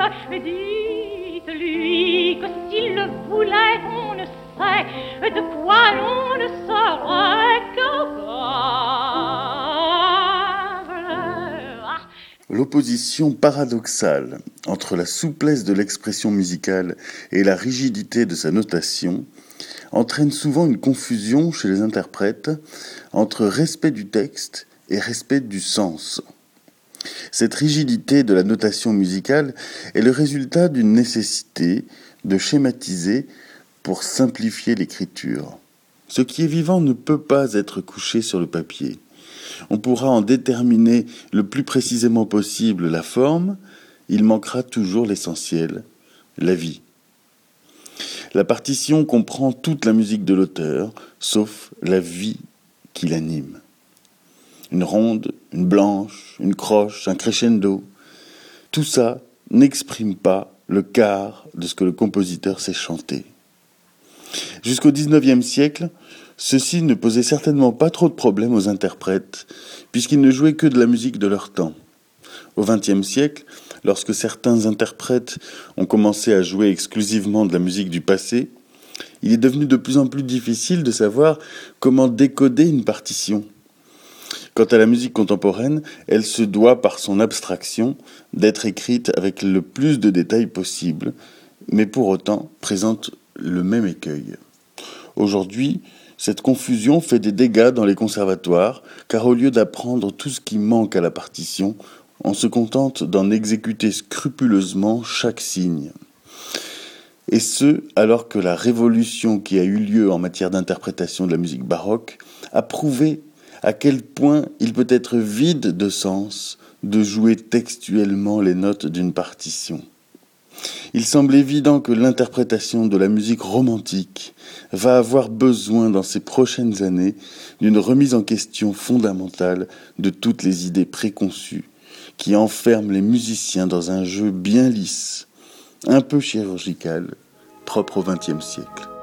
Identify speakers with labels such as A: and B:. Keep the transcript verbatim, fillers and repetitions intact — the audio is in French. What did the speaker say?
A: Dites-lui que s'il le voulait, on ne sait de quoi l'on ne serait capable.
B: L'opposition paradoxale entre la souplesse de l'expression musicale et la rigidité de sa notation entraîne souvent une confusion chez les interprètes entre respect du texte et respect du sens. Cette rigidité de la notation musicale est le résultat d'une nécessité de schématiser pour simplifier l'écriture. Ce qui est vivant ne peut pas être couché sur le papier. On pourra en déterminer le plus précisément possible la forme, il manquera toujours l'essentiel, la vie. La partition comprend toute la musique de l'auteur, sauf la vie qui l'anime. Une ronde, une blanche, une croche, un crescendo, tout ça n'exprime pas le quart de ce que le compositeur sait chanter. Jusqu'au dix-neuvième siècle, ceci ne posait certainement pas trop de problèmes aux interprètes, puisqu'ils ne jouaient que de la musique de leur temps. Au vingtième siècle, lorsque certains interprètes ont commencé à jouer exclusivement de la musique du passé, il est devenu de plus en plus difficile de savoir comment décoder une partition. Quant à la musique contemporaine, elle se doit, par son abstraction, d'être écrite avec le plus de détails possible, mais pour autant présente le même écueil. Aujourd'hui, cette confusion fait des dégâts dans les conservatoires, car au lieu d'apprendre tout ce qui manque à la partition, on se contente d'en exécuter scrupuleusement chaque signe. Et ce, alors que la révolution qui a eu lieu en matière d'interprétation de la musique baroque a prouvé à quel point il peut être vide de sens de jouer textuellement les notes d'une partition. Il semble évident que l'interprétation de la musique romantique va avoir besoin dans ces prochaines années d'une remise en question fondamentale de toutes les idées préconçues qui enferment les musiciens dans un jeu bien lisse, un peu chirurgical, propre au vingtième siècle.